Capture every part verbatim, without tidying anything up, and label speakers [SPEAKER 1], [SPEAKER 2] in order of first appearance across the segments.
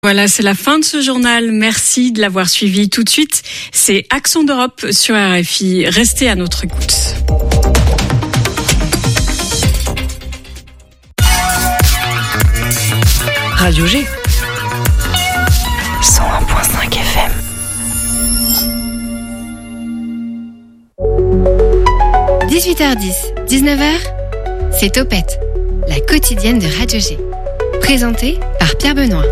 [SPEAKER 1] Voilà, c'est la fin de ce journal. Merci de l'avoir suivi. Tout de suite, c'est Accent d'Europe sur R F I. Restez à notre écoute.
[SPEAKER 2] Radio G cent un virgule cinq F M.
[SPEAKER 3] dix-huit heures dix, dix-neuf heures, c'est Topette, la quotidienne de Radio G. Présentée par Pierre Benoît.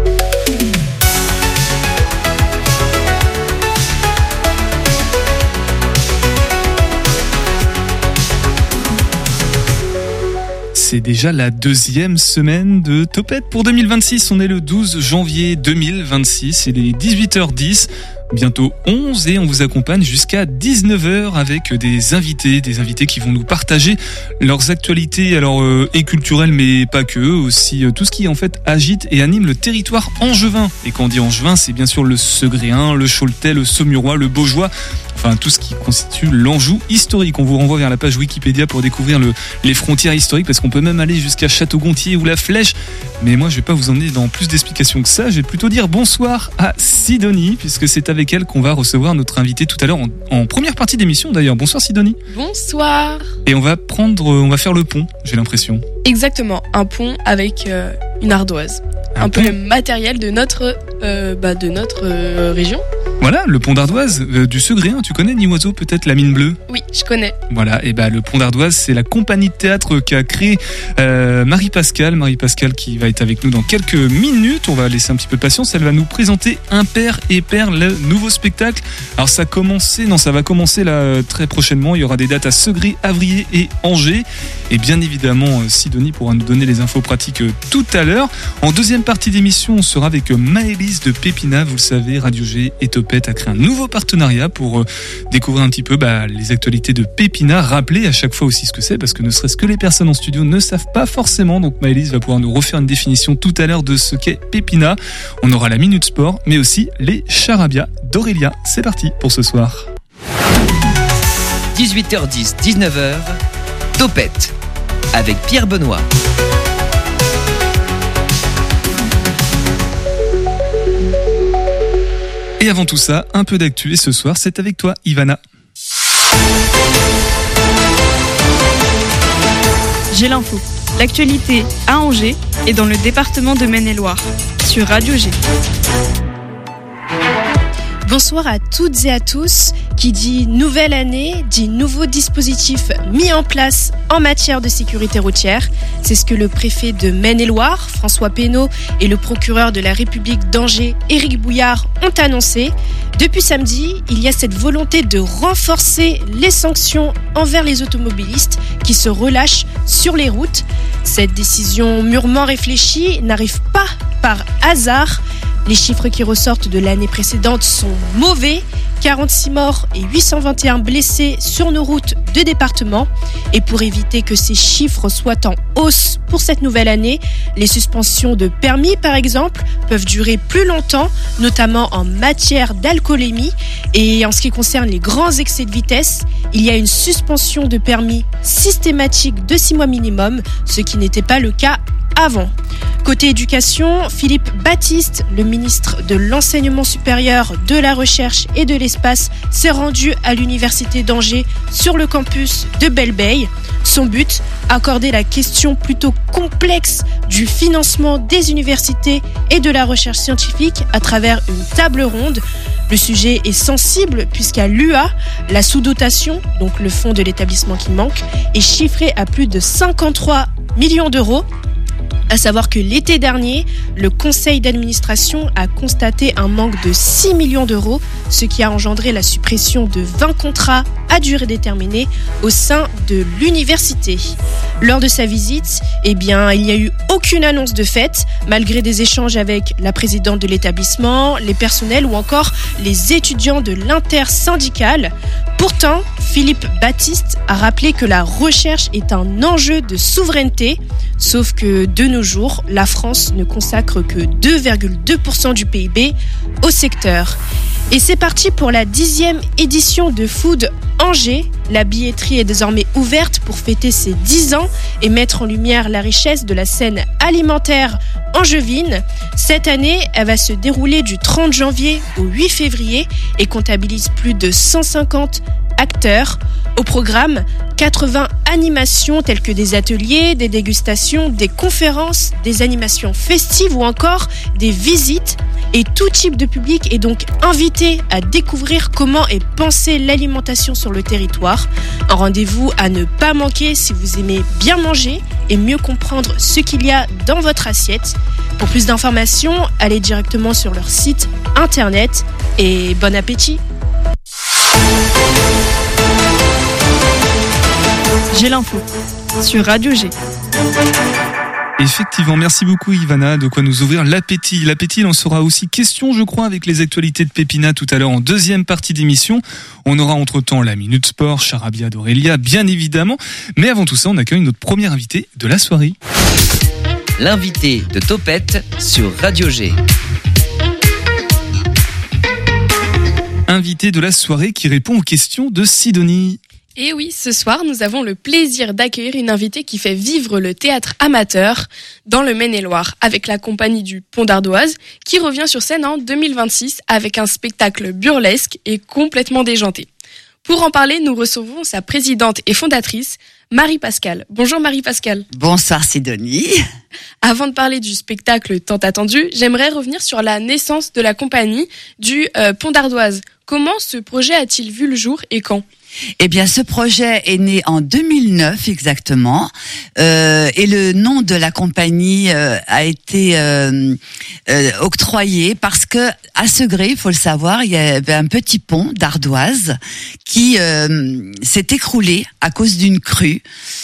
[SPEAKER 4] C'est déjà la deuxième semaine de Topette pour deux mille vingt-six. On est le douze janvier deux mille vingt-six. Il est dix-huit heures dix. Bientôt onze et on vous accompagne jusqu'à dix-neuf heures avec des invités, des invités qui vont nous partager leurs actualités, alors euh, et culturelles mais pas que, aussi euh, tout ce qui en fait agite et anime le territoire angevin. Et quand on dit angevin, c'est bien sûr le Segréen, le Choletais, le Saumurois, le Baugeois, enfin tout ce qui constitue l'Anjou historique. On vous renvoie vers la page Wikipédia pour découvrir le, les frontières historiques, parce qu'on peut même aller jusqu'à Château-Gontier ou La Flèche. Mais moi je vais pas vous emmener dans plus d'explications que ça, je vais plutôt dire bonsoir à Sidonie, puisque c'est avec avec elle qu'on va recevoir notre invité tout à l'heure en, en première partie d'émission d'ailleurs. Bonsoir Sidonie.
[SPEAKER 5] Bonsoir.
[SPEAKER 4] Et on va prendre, on va faire le pont, j'ai l'impression.
[SPEAKER 5] Exactement, un pont avec euh, une ardoise. Un, un peu le matériel de notre, euh, bah, de notre euh, région.
[SPEAKER 4] Voilà, le pont d'Ardoise euh, du Segréen. Tu connais Nioiseau, peut-être la mine bleue?
[SPEAKER 5] Oui, je connais.
[SPEAKER 4] Voilà, et bah le pont d'Ardoise, c'est la compagnie de théâtre qu'a créé euh, Marie-Pascale. Marie-Pascale qui va être avec nous dans quelques minutes. On va laisser un petit peu de patience. Elle va nous présenter Impair et Pair, le nouveau spectacle. Alors ça a commencé, non, ça va commencer là très prochainement. Il y aura des dates à Segré, Avrier et Angers. Et bien évidemment, Sidonie pourra nous donner les infos pratiques tout à l'heure. En deuxième partie d'émission, on sera avec Maëlys de Pépina. Vous le savez, Radio G et Topette a créé un nouveau partenariat pour découvrir un petit peu bah, les actualités de Pépina. Rappeler à chaque fois aussi ce que c'est, parce que ne serait-ce que les personnes en studio ne savent pas forcément. Donc Maëlys va pouvoir nous refaire une définition tout à l'heure de ce qu'est Pépina. On aura la Minute Sport, mais aussi les Charabia d'Aurélia. C'est parti pour ce soir.
[SPEAKER 2] dix-huit heures dix, dix-neuf heures, Topette avec Pierre Benoît.
[SPEAKER 4] Et avant tout ça, un peu d'actu, et ce soir, c'est avec toi, Ivana.
[SPEAKER 6] J'ai l'info. L'actualité à Angers et dans le département de Maine-et-Loire, sur Radio G.
[SPEAKER 7] Bonsoir à toutes et à tous. Qui dit nouvelle année, dit nouveau dispositif mis en place en matière de sécurité routière. C'est ce que le préfet de Maine-et-Loire, François Pénaud, et le procureur de la République d'Angers, Éric Bouillard, ont annoncé. Depuis samedi, il y a cette volonté de renforcer les sanctions envers les automobilistes qui se relâchent sur les routes. Cette décision mûrement réfléchie n'arrive pas par hasard. Les chiffres qui ressortent de l'année précédente sont mauvais. quarante-six morts et huit cent vingt et un blessés sur nos routes de département. Et pour éviter que ces chiffres soient en hausse pour cette nouvelle année, les suspensions de permis, par exemple, peuvent durer plus longtemps, notamment en matière d'alcoolémie. Et en ce qui concerne les grands excès de vitesse, il y a une suspension de permis systématique de six mois minimum, ce qui n'était pas le cas avant. Côté éducation, Philippe Baptiste, le ministre de l'Enseignement supérieur, de la Recherche et de l'Espace, s'est rendu à l'université d'Angers sur le campus de Belle-Beille. Son but, accorder la question plutôt complexe du financement des universités et de la recherche scientifique à travers une table ronde. Le sujet est sensible puisqu'à l'U A, la sous-dotation, donc le fonds de l'établissement qui manque, est chiffrée à plus de cinquante-trois millions d'euros. À savoir que l'été dernier, le conseil d'administration a constaté un manque de six millions d'euros, ce qui a engendré la suppression de vingt contrats à durée déterminée au sein de l'université. Lors de sa visite, eh bien, il n'y a eu aucune annonce de fête, malgré des échanges avec la présidente de l'établissement, les personnels ou encore les étudiants de l'intersyndicale. Pourtant, Philippe Baptiste a rappelé que la recherche est un enjeu de souveraineté, sauf que de nos jours, la France ne consacre que deux virgule deux pour cent du P I B au secteur. Et c'est parti pour la dixième édition de Food Angers. La billetterie est désormais ouverte pour fêter ses dix ans et mettre en lumière la richesse de la scène alimentaire angevine. Cette année, elle va se dérouler du trente janvier au huit février et comptabilise plus de cent cinquante acteurs. Au programme, quatre-vingts animations telles que des ateliers, des dégustations, des conférences, des animations festives ou encore des visites. Et tout type de public est donc invité à découvrir comment est pensée l'alimentation sur le territoire. Un rendez-vous à ne pas manquer si vous aimez bien manger et mieux comprendre ce qu'il y a dans votre assiette. Pour plus d'informations, allez directement sur leur site internet et bon appétit!
[SPEAKER 6] J'ai l'info sur Radio G.
[SPEAKER 4] Effectivement, merci beaucoup Ivana, de quoi nous ouvrir l'appétit. L'appétit, il en sera aussi question, je crois, avec les actualités de Pépina tout à l'heure en deuxième partie d'émission. On aura entre-temps la Minute Sport, Charabia d'Aurélia, bien évidemment. Mais avant tout ça, on accueille notre premier invité de la soirée.
[SPEAKER 2] L'invité de Topette sur Radio G.
[SPEAKER 4] Invité de la soirée qui répond aux questions de Sidonie.
[SPEAKER 5] Et oui, ce soir, nous avons le plaisir d'accueillir une invitée qui fait vivre le théâtre amateur dans le Maine-et-Loire, avec la compagnie du Pont d'Ardoise, qui revient sur scène en deux mille vingt-six avec un spectacle burlesque et complètement déjanté. Pour en parler, nous recevons sa présidente et fondatrice, Marie-Pascale. Bonjour Marie-Pascale.
[SPEAKER 8] Bonsoir Sidonie.
[SPEAKER 5] Avant de parler du spectacle tant attendu, j'aimerais revenir sur la naissance de la compagnie du euh, Pont d'Ardoise. Comment ce projet a-t-il vu le jour et quand ?
[SPEAKER 8] Eh bien, ce projet est né en deux mille neuf exactement, euh, et le nom de la compagnie euh, a été euh, euh, octroyé parce que à Segré, il faut le savoir, il y avait un petit pont d'Ardoise qui euh, s'est écroulé à cause d'une crue.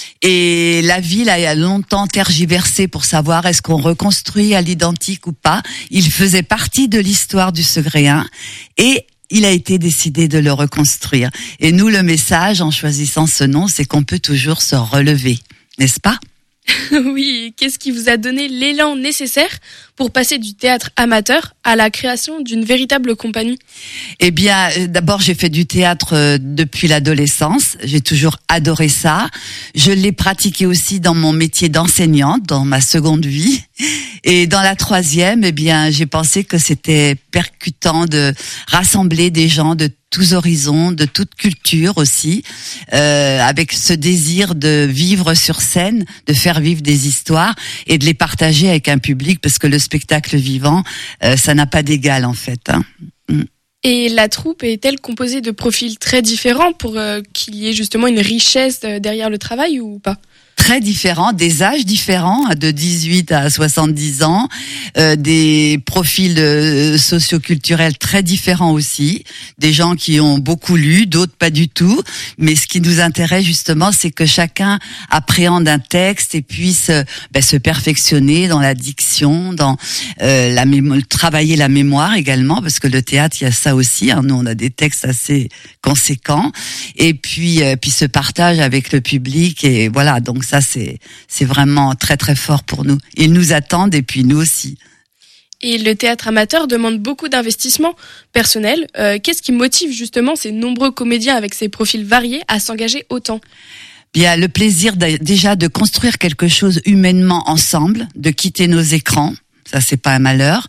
[SPEAKER 8] Et la ville a longtemps tergiversé pour savoir est-ce qu'on reconstruit à l'identique ou pas. Il faisait partie de l'histoire du Segréen et il a été décidé de le reconstruire. Et nous, le message, en choisissant ce nom, c'est qu'on peut toujours se relever, n'est-ce pas ?
[SPEAKER 5] Oui, qu'est-ce qui vous a donné l'élan nécessaire pour passer du théâtre amateur à la création d'une véritable compagnie ?
[SPEAKER 8] Eh bien, d'abord, j'ai fait du théâtre depuis l'adolescence. J'ai toujours adoré ça. Je l'ai pratiqué aussi dans mon métier d'enseignante, dans ma seconde vie. Et dans la troisième, eh bien, j'ai pensé que c'était percutant de rassembler des gens de tous horizons, de toute culture aussi, euh, avec ce désir de vivre sur scène, de faire vivre des histoires et de les partager avec un public, parce que le spectacle vivant, euh, ça n'a pas d'égal en fait. Hein. Mm.
[SPEAKER 5] Et la troupe est-elle composée de profils très différents pour euh, qu'il y ait justement une richesse derrière le travail ou pas ?
[SPEAKER 8] Très différents, des âges différents, de dix-huit à soixante-dix ans, euh, des profils euh, socioculturels très différents aussi, des gens qui ont beaucoup lu, d'autres pas du tout, mais ce qui nous intéresse justement, c'est que chacun appréhende un texte et puisse euh, ben, se perfectionner dans la diction, dans euh, la mémo- travailler la mémoire également, parce que le théâtre, il y a ça aussi, hein, nous on a des textes assez conséquents, et puis euh, puis ce partage avec le public, et voilà, donc ça c'est c'est vraiment très très fort pour nous. Ils nous attendent et puis nous aussi.
[SPEAKER 5] Et le théâtre amateur demande beaucoup d'investissement personnel. Euh, qu'est-ce qui motive justement ces nombreux comédiens avec ces profils variés à s'engager autant ?
[SPEAKER 8] Bien, le plaisir de, déjà de construire quelque chose humainement ensemble, de quitter nos écrans, ça c'est pas un malheur.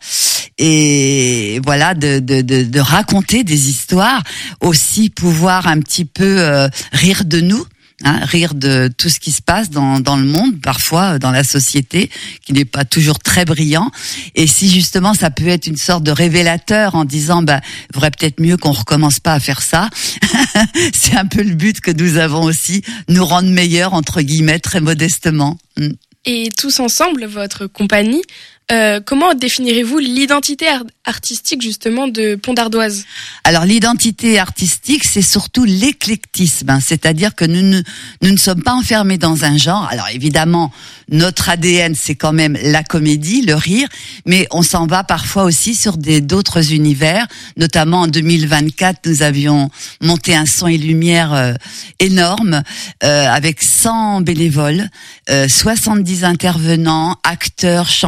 [SPEAKER 8] Et voilà, de, de, de, de raconter des histoires, aussi pouvoir un petit peu euh, rire de nous. Hein, rire de tout ce qui se passe dans, dans le monde, parfois dans la société, qui n'est pas toujours très brillant. Et si justement ça peut être une sorte de révélateur en disant, bah, il faudrait peut-être mieux qu'on recommence pas à faire ça. C'est un peu le but que nous avons aussi, nous rendre meilleurs entre guillemets, très modestement.
[SPEAKER 5] Et tous ensemble, votre compagnie, euh, comment définirez-vous l'identité art- artistique justement de Pont d'Ardoise ?
[SPEAKER 8] Alors l'identité artistique, c'est surtout l'éclectisme, hein, c'est-à-dire que nous ne, nous ne sommes pas enfermés dans un genre. Alors évidemment, notre A D N, c'est quand même la comédie, le rire, mais on s'en va parfois aussi sur des d'autres univers. Notamment en deux mille vingt-quatre, nous avions monté un son et lumière euh, énorme euh, avec cent bénévoles, euh, soixante-dix intervenants, acteurs, chanteurs,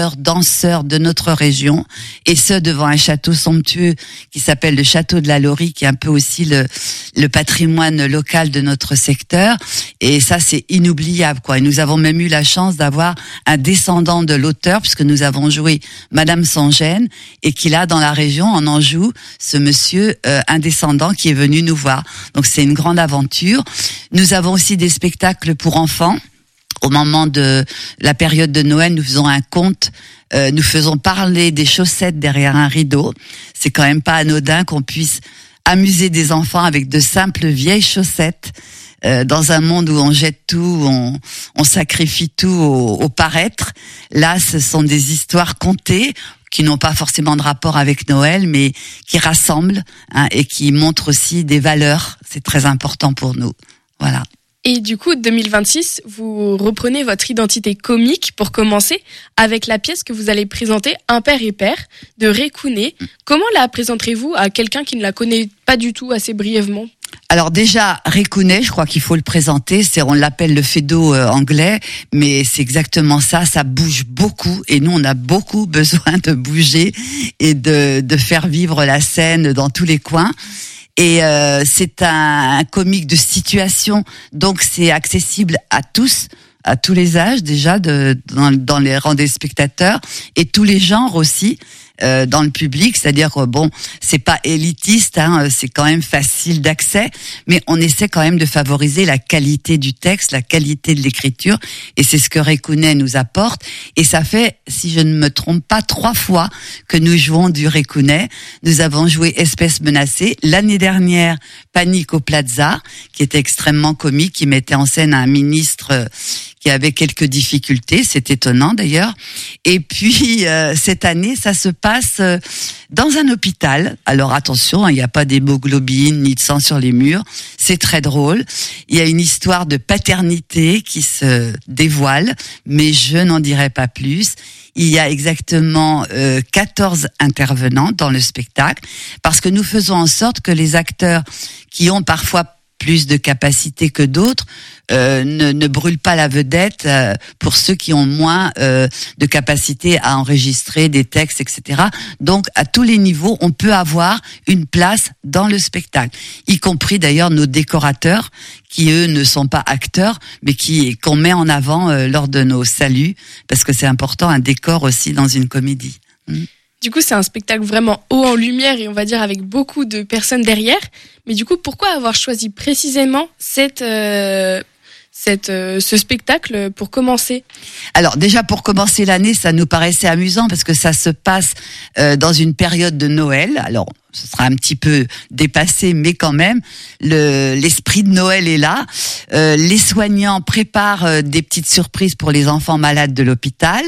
[SPEAKER 8] chanteurs, danseurs de notre région, et ce devant un château somptueux qui s'appelle le château de la Laurie, qui est un peu aussi le, le patrimoine local de notre secteur. Et ça, c'est inoubliable, quoi. Et nous avons même eu la chance d'avoir un descendant de l'auteur, puisque nous avons joué Madame sans gêne, et qu'il a dans la région, en Anjou, ce monsieur, euh, un descendant qui est venu nous voir. Donc c'est une grande aventure. Nous avons aussi des spectacles pour enfants. Au moment de la période de Noël, nous faisons un conte. Euh, nous faisons parler des chaussettes derrière un rideau. C'est quand même pas anodin qu'on puisse amuser des enfants avec de simples vieilles chaussettes. Euh, dans un monde où on jette tout, où on, on sacrifie tout au, au paraître. Là, ce sont des histoires contées qui n'ont pas forcément de rapport avec Noël, mais qui rassemblent, hein, et qui montrent aussi des valeurs. C'est très important pour nous. Voilà.
[SPEAKER 5] Et du coup, deux mille vingt-six, vous reprenez votre identité comique pour commencer avec la pièce que vous allez présenter, Impair et Pair, de Ray Kounet. Comment la présenterez-vous à quelqu'un qui ne la connaît pas du tout, assez brièvement ?
[SPEAKER 8] Alors déjà, Ray Kounet, je crois qu'il faut le présenter. C'est, on l'appelle le Fédo euh, anglais, mais c'est exactement ça. Ça bouge beaucoup, et nous, on a beaucoup besoin de bouger et de, de faire vivre la scène dans tous les coins. Et euh, c'est un, un comique de situation, donc c'est accessible à tous, à tous les âges déjà, de, dans, dans les rangs des spectateurs, et tous les genres aussi. Euh, dans le public, c'est-à-dire que bon, c'est pas élitiste, hein, c'est quand même facile d'accès, mais on essaie quand même de favoriser la qualité du texte, la qualité de l'écriture, et c'est ce que Ray Kounet nous apporte. Et ça fait, si je ne me trompe pas, trois fois que nous jouons du Ray Kounet. Nous avons joué Espèce menacée l'année dernière, Panique au Plaza, qui était extrêmement comique, qui mettait en scène un ministre qui avait quelques difficultés, c'est étonnant d'ailleurs. Et puis euh, cette année, ça se passe euh, dans un hôpital. Alors attention, il n'y a pas d'hémoglobine ni de sang sur les murs. C'est très drôle. Il y a une histoire de paternité qui se dévoile, mais je n'en dirai pas plus. Il y a exactement euh, quatorze intervenants dans le spectacle, parce que nous faisons en sorte que les acteurs qui ont parfois plus de capacité que d'autres, euh, ne, ne brûlent pas la vedette euh, pour ceux qui ont moins euh, de capacité à enregistrer des textes, et cetera. Donc, à tous les niveaux, on peut avoir une place dans le spectacle, y compris d'ailleurs nos décorateurs, qui eux ne sont pas acteurs, mais qui qu'on met en avant euh, lors de nos saluts, parce que c'est important, un décor aussi dans une comédie. Mmh.
[SPEAKER 5] Du coup, c'est un spectacle vraiment haut en lumière et on va dire avec beaucoup de personnes derrière. Mais du coup, pourquoi avoir choisi précisément cette, euh, cette, euh, ce spectacle pour commencer ?
[SPEAKER 8] Alors déjà, pour commencer l'année, ça nous paraissait amusant parce que ça se passe euh, dans une période de Noël. Alors, ce sera un petit peu dépassé, mais quand même, le, l'esprit de Noël est là. Euh, les soignants préparent euh, des petites surprises pour les enfants malades de l'hôpital.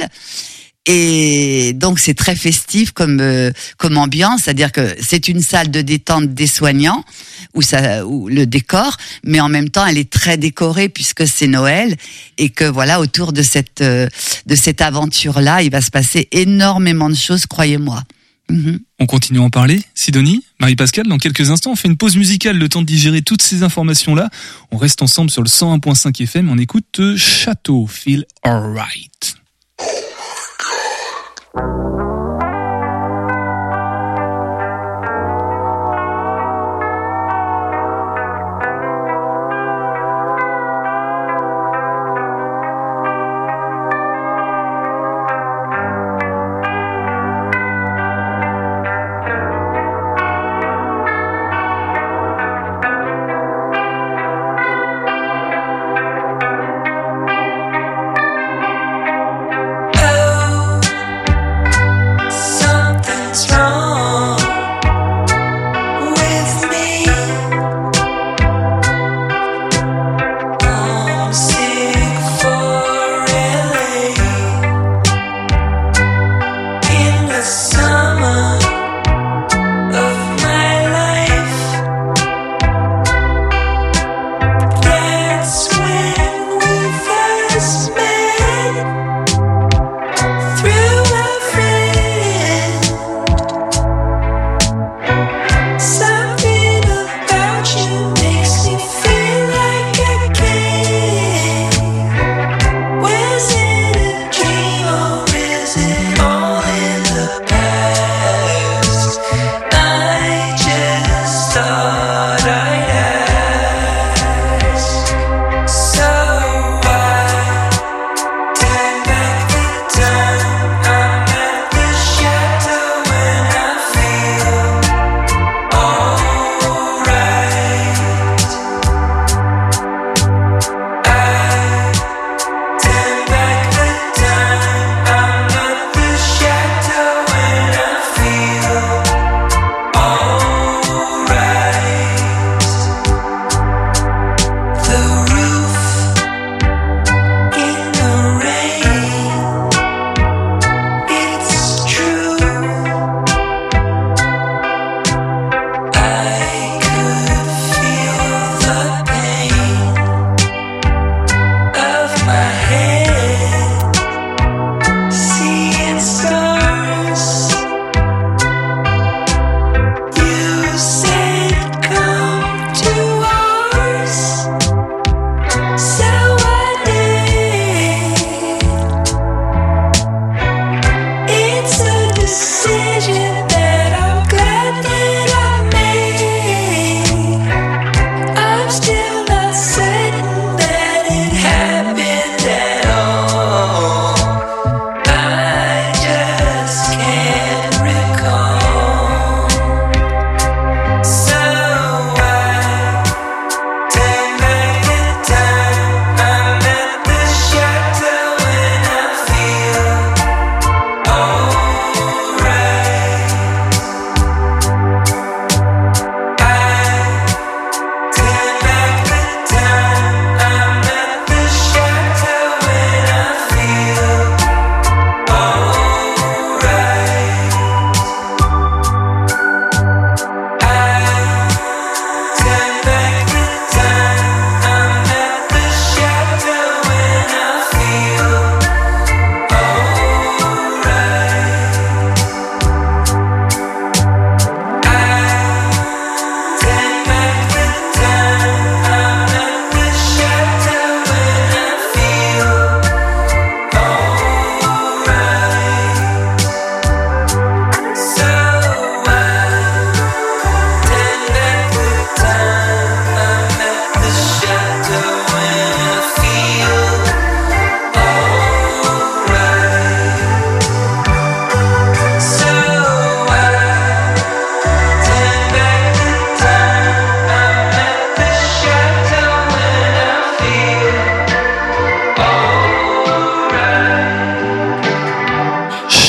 [SPEAKER 8] Et donc c'est très festif comme euh, comme ambiance, c'est-à-dire que c'est une salle de détente des soignants où ça où le décor, mais en même temps elle est très décorée puisque c'est Noël et que voilà, autour de cette euh, de cette aventure-là, il va se passer énormément de choses, croyez-moi. Mmh.
[SPEAKER 4] On continue à en parler. Sidonie, Marie-Pascale, dans quelques instants, on fait une pause musicale, le temps de digérer toutes ces informations-là. On reste ensemble sur le cent un virgule cinq F M, on écoute Château, Feel Alright.
[SPEAKER 9] I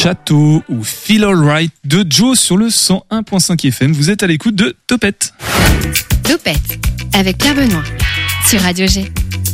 [SPEAKER 4] Château ou Feel Alright de Joe sur le cent un virgule cinq F M. Vous êtes à l'écoute de Topette.
[SPEAKER 3] Topette avec Pierre Benoît sur Radio G.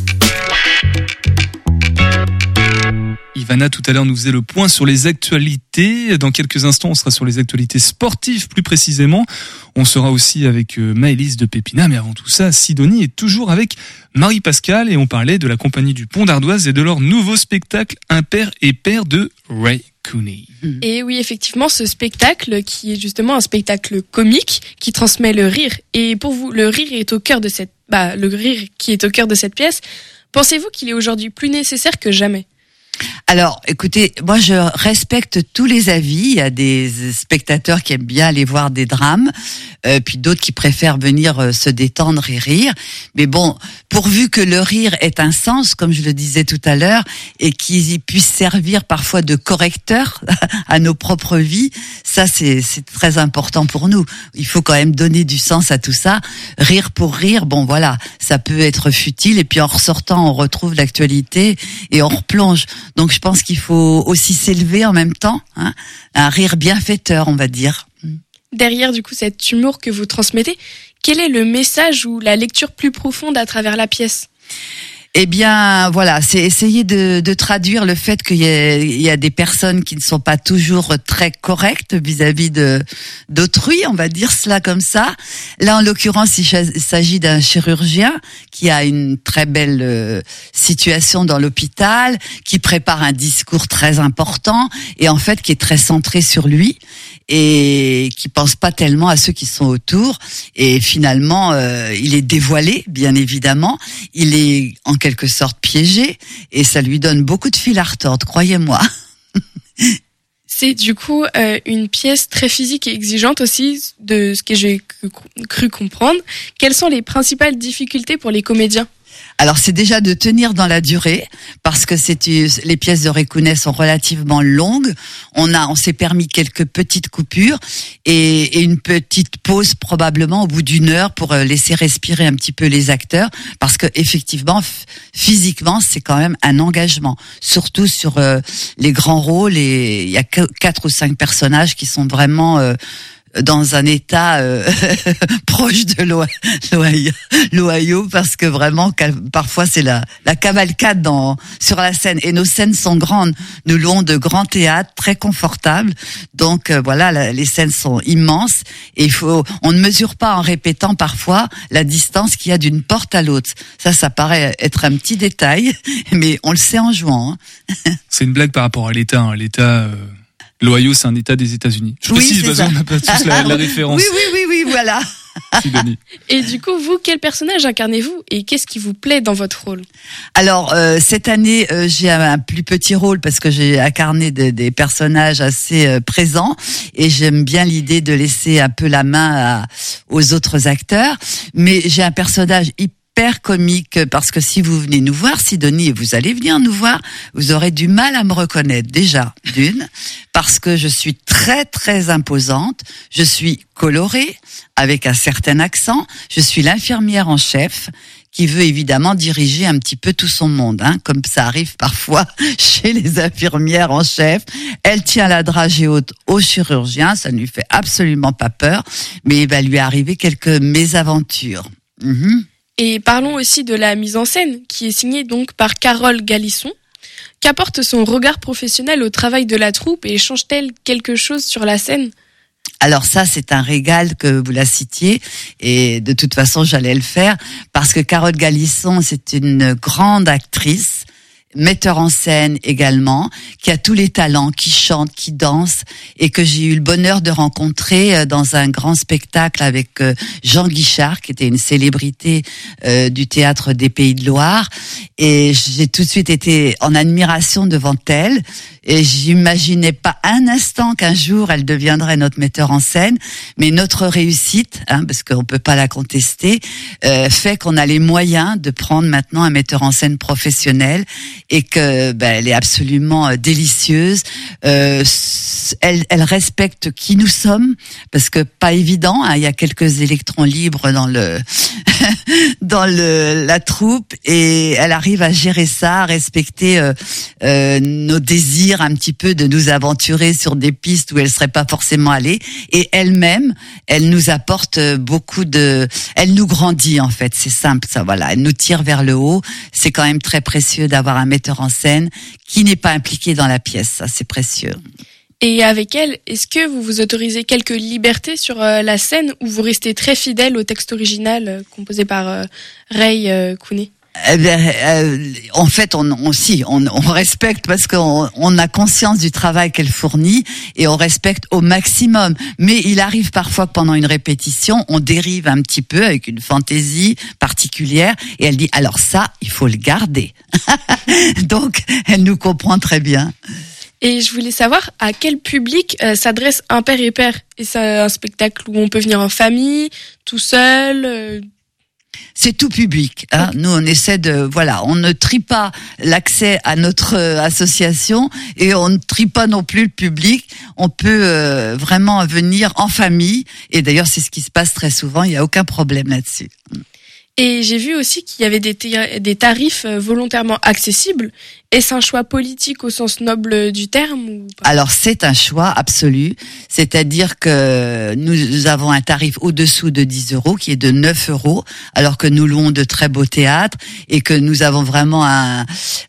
[SPEAKER 4] Ivana, tout à l'heure, nous faisait le point sur les actualités. Dans quelques instants, on sera sur les actualités sportives, plus précisément. On sera aussi avec Maëlys de Pépina. Mais avant tout ça, Sidonie est toujours avec Marie-Pascale et on parlait de la compagnie du Pont d'Ardoise et de leur nouveau spectacle Impair et Pair de Ray Cooney.
[SPEAKER 5] Et oui, effectivement, ce spectacle qui est justement un spectacle comique qui transmet le rire. Et pour vous, le rire est au cœur de cette, bah, le rire qui est au cœur de cette pièce. Pensez-vous qu'il est aujourd'hui plus nécessaire que jamais ?
[SPEAKER 8] Alors, écoutez, moi je respecte tous les avis. Il y a des spectateurs qui aiment bien aller voir des drames, euh, puis d'autres qui préfèrent venir euh, se détendre et rire. Mais bon, pourvu que le rire ait un sens, comme je le disais tout à l'heure, et qu'il puisse servir parfois de correcteur à nos propres vies, ça c'est, c'est très important pour nous. Il faut quand même donner du sens à tout ça. Rire pour rire, bon voilà, ça peut être futile, et puis en ressortant, on retrouve l'actualité et on replonge. Donc je pense qu'il faut aussi s'élever en même temps, hein, un rire bienfaiteur, on va dire.
[SPEAKER 5] Derrière du coup cet humour que vous transmettez, quel est le message ou la lecture plus profonde à travers la pièce ?
[SPEAKER 8] Eh bien, voilà, c'est essayer de, de traduire le fait qu'il y a, il y a des personnes qui ne sont pas toujours très correctes vis-à-vis de d'autrui, on va dire cela comme ça. Là, en l'occurrence, il s'agit d'un chirurgien qui a une très belle euh, situation dans l'hôpital, qui prépare un discours très important et en fait qui est très centré sur lui et qui pense pas tellement à ceux qui sont autour. Et finalement, euh, il est dévoilé, bien évidemment. Il est en quelque sorte piégé et ça lui donne beaucoup de fil à retordre, croyez-moi.
[SPEAKER 5] C'est du coup euh, une pièce très physique et exigeante aussi, de ce que j'ai cru comprendre. Quelles sont les principales difficultés pour les comédiens ?
[SPEAKER 8] Alors c'est déjà de tenir dans la durée parce que c'est les pièces de Ray Cooney sont relativement longues. On a on s'est permis quelques petites coupures et, et une petite pause probablement au bout d'une heure pour laisser respirer un petit peu les acteurs parce que effectivement f- physiquement c'est quand même un engagement, surtout sur euh, les grands rôles et il y a quatre ou cinq personnages qui sont vraiment euh, dans un état euh, proche de l'Ohio, l'Ohio parce que vraiment parfois c'est la, la cavalcade dans, sur la scène et nos scènes sont grandes, nous louons de grands théâtres très confortables donc euh, voilà la, les scènes sont immenses et il faut, on ne mesure pas en répétant parfois la distance qu'il y a d'une porte à l'autre, ça ça paraît être un petit détail mais on le sait en jouant hein.
[SPEAKER 4] C'est une blague par rapport à l'État, hein. L'État euh... L'Ohio, c'est un État des États-Unis. Je
[SPEAKER 8] oui,
[SPEAKER 4] précise, parce qu'on n'a pas tous la, la référence.
[SPEAKER 8] Oui, oui, oui, oui, voilà.
[SPEAKER 5] Et du coup, vous, quel personnage incarnez-vous et qu'est-ce qui vous plaît dans votre rôle ?
[SPEAKER 8] Alors, euh, cette année, euh, j'ai un, un plus petit rôle parce que j'ai incarné de, des personnages assez euh, présents et j'aime bien l'idée de laisser un peu la main à, aux autres acteurs. Mais j'ai un personnage hyper comique parce que si vous venez nous voir, Sidonie, et vous allez venir nous voir, vous aurez du mal à me reconnaître déjà, d'une, parce que je suis très très imposante, je suis colorée, avec un certain accent, je suis l'infirmière en chef qui veut évidemment diriger un petit peu tout son monde, hein, comme ça arrive parfois chez les infirmières en chef. Elle tient la dragée haute au chirurgien, ça ne lui fait absolument pas peur, mais il va lui arriver quelques mésaventures. Mmh.
[SPEAKER 5] Et parlons aussi de la mise en scène, qui est signée donc par Carole Galisson. Qu'apporte son regard professionnel au travail de la troupe et change-t-elle quelque chose sur la scène ?
[SPEAKER 8] Alors ça, c'est un régal que vous la citiez et de toute façon, j'allais le faire parce que Carole Galisson, c'est une grande actrice, metteur en scène également, qui a tous les talents, qui chante, qui danse et que j'ai eu le bonheur de rencontrer dans un grand spectacle avec Jean Guichard, qui était une célébrité euh, du théâtre des Pays de Loire. Et j'ai tout de suite été en admiration devant elle. Et j'imaginais pas un instant qu'un jour elle deviendrait notre metteur en scène, mais notre réussite, hein, parce qu'on peut pas la contester, euh, fait qu'on a les moyens de prendre maintenant un metteur en scène professionnel et que ben, elle est absolument délicieuse. Euh, elle, elle respecte qui nous sommes, parce que pas évident, hein, il y a quelques électrons libres dans le dans le, la troupe et elle arrive à gérer ça, à respecter euh, euh, nos désirs un petit peu de nous aventurer sur des pistes où elle serait pas forcément allée. Et elle-même, elle nous apporte beaucoup de, elle nous grandit en fait. C'est simple, ça, voilà. Elle nous tire vers le haut. C'est quand même très précieux d'avoir un metteur en scène qui n'est pas impliqué dans la pièce. Ça, c'est précieux.
[SPEAKER 5] Et avec elle, est-ce que vous vous autorisez quelques libertés sur euh, la scène ou vous restez très fidèle au texte original euh, composé par euh, Ray euh, Cooney?
[SPEAKER 8] Eh bien, euh, en fait, on, on si, on, on respecte parce qu'on on a conscience du travail qu'elle fournit et on respecte au maximum. Mais il arrive parfois que pendant une répétition, on dérive un petit peu avec une fantaisie particulière et elle dit alors ça, il faut le garder. Donc, elle nous comprend très bien.
[SPEAKER 5] Et je voulais savoir à quel public euh, s'adresse Un père et père. Et c'est un spectacle où on peut venir en famille, tout seul. Euh...
[SPEAKER 8] C'est tout public. Hein. Okay. Nous, on essaie de, voilà, on ne trie pas l'accès à notre euh, association et on ne trie pas non plus le public. On peut euh, vraiment venir en famille. Et d'ailleurs, c'est ce qui se passe très souvent. Il n'y a aucun problème là-dessus.
[SPEAKER 5] Et j'ai vu aussi qu'il y avait des, t- des tarifs volontairement accessibles. Est-ce un choix politique au sens noble du terme ou pas ?
[SPEAKER 8] Alors c'est un choix absolu, c'est-à-dire que nous avons un tarif au-dessous de dix euros qui est de neuf euros, alors que nous louons de très beaux théâtres et que nous avons vraiment un,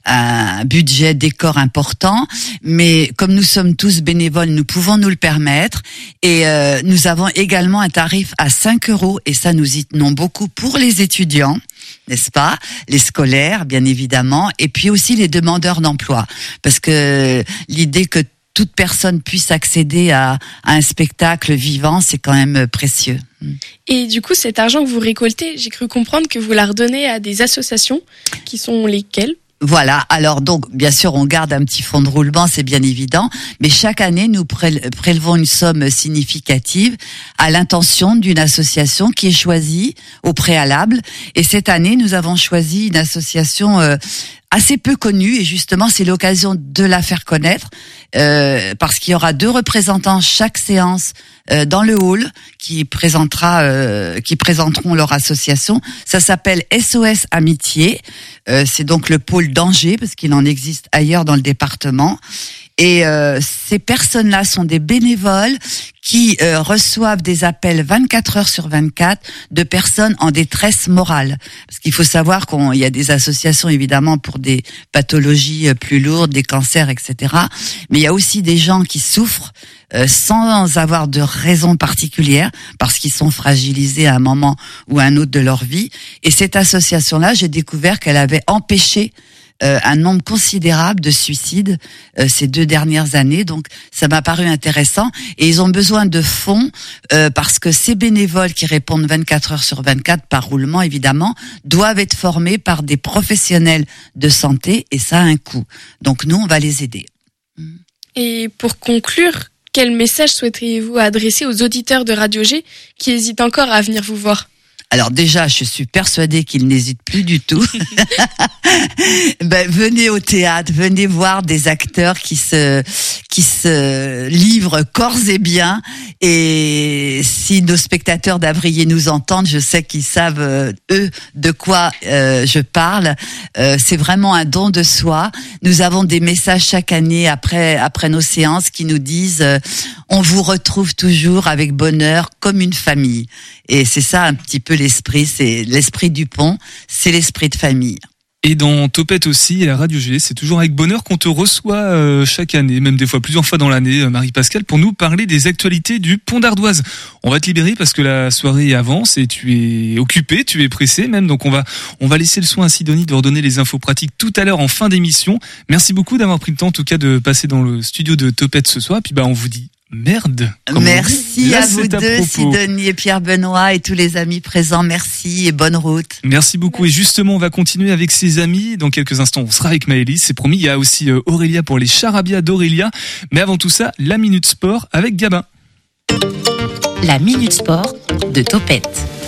[SPEAKER 8] un budget décor important. Mais comme nous sommes tous bénévoles, nous pouvons nous le permettre. Et euh, nous avons également un tarif à cinq euros et ça nous y tenons beaucoup pour les étudiants, n'est-ce pas ? Les scolaires, bien évidemment, et puis aussi les demandeurs d'emploi. Parce que l'idée que toute personne puisse accéder à, à un spectacle vivant, c'est quand même précieux.
[SPEAKER 5] Et du coup, cet argent que vous récoltez, j'ai cru comprendre que vous la redonnez à des associations qui sont lesquelles ?
[SPEAKER 8] Voilà, alors donc bien sûr on garde un petit fonds de roulement, c'est bien évident, mais chaque année nous prélevons une somme significative à l'intention d'une association qui est choisie au préalable. Et cette année nous avons choisi une association euh, assez peu connue et justement c'est l'occasion de la faire connaître euh, parce qu'il y aura deux représentants chaque séance euh, dans le hall qui présentera, euh, qui présenteront leur association. Ça s'appelle S O S Amitié. Euh, c'est donc le pôle d'Angers parce qu'il en existe ailleurs dans le département. Et euh, ces personnes-là sont des bénévoles qui euh, reçoivent des appels vingt-quatre heures sur vingt-quatre de personnes en détresse morale. Parce qu'il faut savoir qu'il y a des associations évidemment pour des pathologies plus lourdes, des cancers, et cetera. Mais il y a aussi des gens qui souffrent euh, sans avoir de raison particulière parce qu'ils sont fragilisés à un moment ou à un autre de leur vie. Et cette association-là, j'ai découvert qu'elle avait empêché Euh, un nombre considérable de suicides euh, ces deux dernières années, donc ça m'a paru intéressant. Et ils ont besoin de fonds euh, parce que ces bénévoles qui répondent vingt-quatre heures sur vingt-quatre par roulement évidemment doivent être formés par des professionnels de santé et ça a un coût. Donc nous on va les aider.
[SPEAKER 5] Et pour conclure, quel message souhaiteriez-vous adresser aux auditeurs de Radio G qui hésitent encore à venir vous voir ?
[SPEAKER 8] Alors déjà, je suis persuadée qu'ils n'hésitent plus du tout. Ben, venez au théâtre, venez voir des acteurs qui se qui se livrent corps et biens. Et si nos spectateurs d'Avrier nous entendent, je sais qu'ils savent euh, eux de quoi euh, je parle. Euh, c'est vraiment un don de soi. Nous avons des messages chaque année après après nos séances qui nous disent euh, on vous retrouve toujours avec bonheur comme une famille. Et c'est ça un petit peu l'esprit, c'est l'esprit du pont, c'est l'esprit de famille.
[SPEAKER 4] Et dans Topette aussi, et la Radio G, c'est toujours avec bonheur qu'on te reçoit euh, chaque année, même des fois plusieurs fois dans l'année, Marie-Pascale, pour nous parler des actualités du Pont d'Ardoise. On va te libérer parce que la soirée avance et tu es occupé, tu es pressé même, donc on va on va laisser le soin à Sidonie de redonner les infos pratiques tout à l'heure en fin d'émission. Merci beaucoup d'avoir pris le temps en tout cas de passer dans le studio de Topette ce soir, et puis bah on vous dit merde.
[SPEAKER 8] Merci
[SPEAKER 4] Là,
[SPEAKER 8] à vous deux, Sidonie et Pierre-Benoît et tous les amis présents. Merci et bonne route.
[SPEAKER 4] Merci beaucoup. Et justement, on va continuer avec ses amis. Dans quelques instants, on sera avec Maëlys, c'est promis. Il y a aussi Aurélia pour les charabia d'Aurélia. Mais avant tout ça, la Minute Sport avec Gabin.
[SPEAKER 9] La Minute Sport de Topette.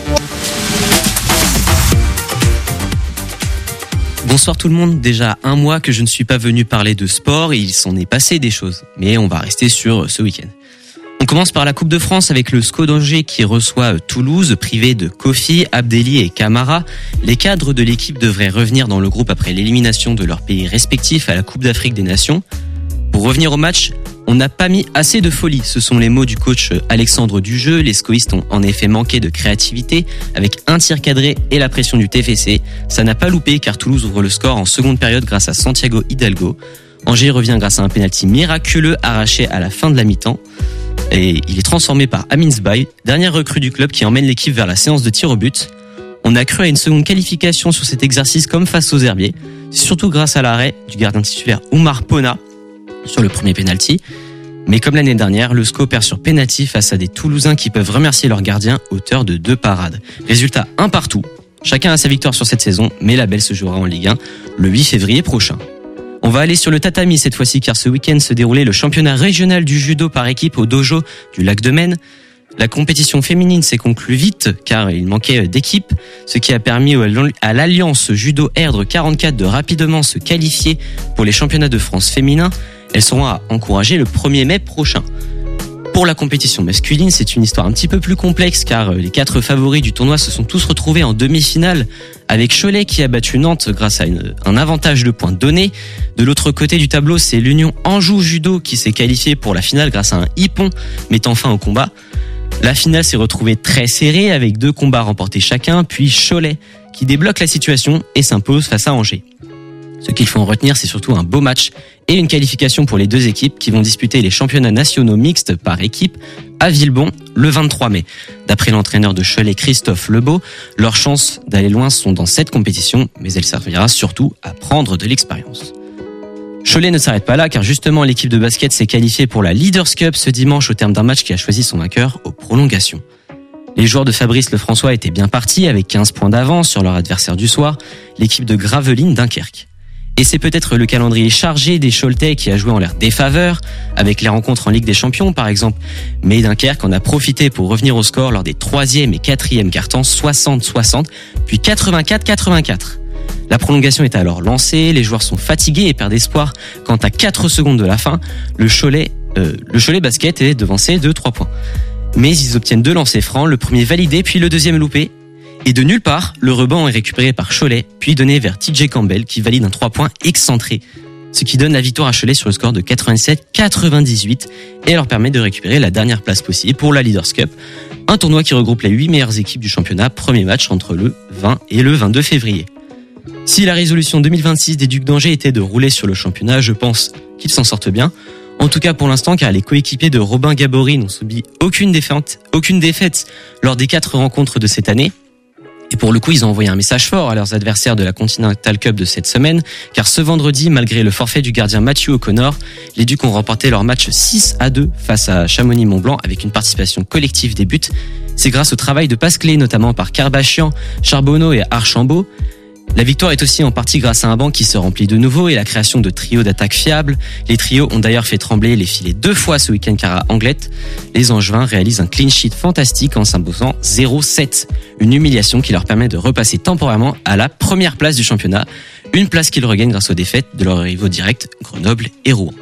[SPEAKER 10] Bonsoir tout le monde, déjà un mois que je ne suis pas venu parler de sport et il s'en est passé des choses, mais on va rester sur ce week-end. On commence par la Coupe de France avec le S C O d'Angers qui reçoit Toulouse, privé de Kofi, Abdelli et Camara. Les cadres de l'équipe devraient revenir dans le groupe après l'élimination de leurs pays respectifs à la Coupe d'Afrique des Nations. Pour revenir au match, on n'a pas mis assez de folie. Ce sont les mots du coach Alexandre Dujeu. Les scoïstes ont en effet manqué de créativité avec un tir cadré et la pression du T F C. Ça n'a pas loupé car Toulouse ouvre le score en seconde période grâce à Santiago Hidalgo. Angers revient grâce à un pénalty miraculeux arraché à la fin de la mi-temps. Et il est transformé par Amin Zbaï, dernière recrue du club qui emmène l'équipe vers la séance de tir au but. On a cru à une seconde qualification sur cet exercice comme face aux Herbiers. C'est surtout grâce à l'arrêt du gardien titulaire Oumar Pona sur le premier pénalty. Mais comme l'année dernière, le S C O perd sur pénalty face à des Toulousains qui peuvent remercier leur gardien, auteur de deux parades. Résultat, un partout. Chacun a sa victoire sur cette saison, mais la belle se jouera en Ligue un le huit février prochain. On va aller sur le tatami cette fois-ci car ce week-end se déroulait le championnat régional du judo par équipe au dojo du Lac de Maine. La compétition féminine s'est conclue vite car il manquait d'équipe, ce qui a permis à l'Alliance Judo Erdre quarante-quatre de rapidement se qualifier pour les championnats de France féminins. Elles seront à encourager le premier mai prochain. Pour la compétition masculine, c'est une histoire un petit peu plus complexe car les quatre favoris du tournoi se sont tous retrouvés en demi-finale avec Cholet qui a battu Nantes grâce à une, un avantage de points donné. De l'autre côté du tableau, c'est l'Union Anjou Judo qui s'est qualifiée pour la finale grâce à un hippon mettant fin au combat. La finale s'est retrouvée très serrée avec deux combats remportés chacun, puis Cholet qui débloque la situation et s'impose face à Angers. Ce qu'il faut en retenir, c'est surtout un beau match et une qualification pour les deux équipes qui vont disputer les championnats nationaux mixtes par équipe à Villebon le vingt-trois mai. D'après l'entraîneur de Cholet, Christophe Lebeau, leurs chances d'aller loin sont dans cette compétition, mais elle servira surtout à prendre de l'expérience. Cholet ne s'arrête pas là car justement l'équipe de basket s'est qualifiée pour la Leaders Cup ce dimanche au terme d'un match qui a choisi son vainqueur aux prolongations. Les joueurs de Fabrice Lefrançois étaient bien partis avec quinze points d'avance sur leur adversaire du soir, l'équipe de Gravelines Dunkerque. Et c'est peut-être le calendrier chargé des Choletais qui a joué en leur défaveur, avec les rencontres en Ligue des Champions par exemple. Mais Dunkerque en a profité pour revenir au score lors des troisième et quatrième cartons, soixante soixante, puis quatre-vingt-quatre quatre-vingt-quatre. La prolongation est alors lancée, les joueurs sont fatigués et perdent espoir quand à quatre secondes de la fin, le Cholet, euh, le Cholet Basket est devancé de trois points. Mais ils obtiennent deux lancers francs, le premier validé puis le deuxième loupé. Et de nulle part, le rebond est récupéré par Cholet, puis donné vers T J Campbell qui valide un trois points excentré. Ce qui donne la victoire à Cholet sur le score de quatre-vingt-sept quatre-vingt-dix-huit et leur permet de récupérer la dernière place possible pour la Leaders Cup. Un tournoi qui regroupe les huit meilleures équipes du championnat, premier match entre le vingt et le vingt-deux février. Si la résolution deux mille vingt-six des Ducs d'Angers était de rouler sur le championnat, je pense qu'ils s'en sortent bien. En tout cas pour l'instant, car les coéquipiers de Robin Gabory n'ont subi aucune défaite, aucune défaite lors des quatre rencontres de cette année. Et pour le coup, ils ont envoyé un message fort à leurs adversaires de la Continental Cup de cette semaine, car ce vendredi, malgré le forfait du gardien Mathieu O'Connor, les Ducs ont remporté leur match six à deux face à Chamonix-Mont-Blanc avec une participation collective des buts. C'est grâce au travail de passe clés, notamment par Karbachian, Charbonneau et Archambault. La victoire est aussi en partie grâce à un banc qui se remplit de nouveau et la création de trios d'attaque fiables. Les trios ont d'ailleurs fait trembler les filets deux fois ce week-end car à Anglette, les Angevins réalisent un clean sheet fantastique en s'imposant zéro sept. Une humiliation qui leur permet de repasser temporairement à la première place du championnat. Une place qu'ils regagnent grâce aux défaites de leurs rivaux directs Grenoble et Rouen.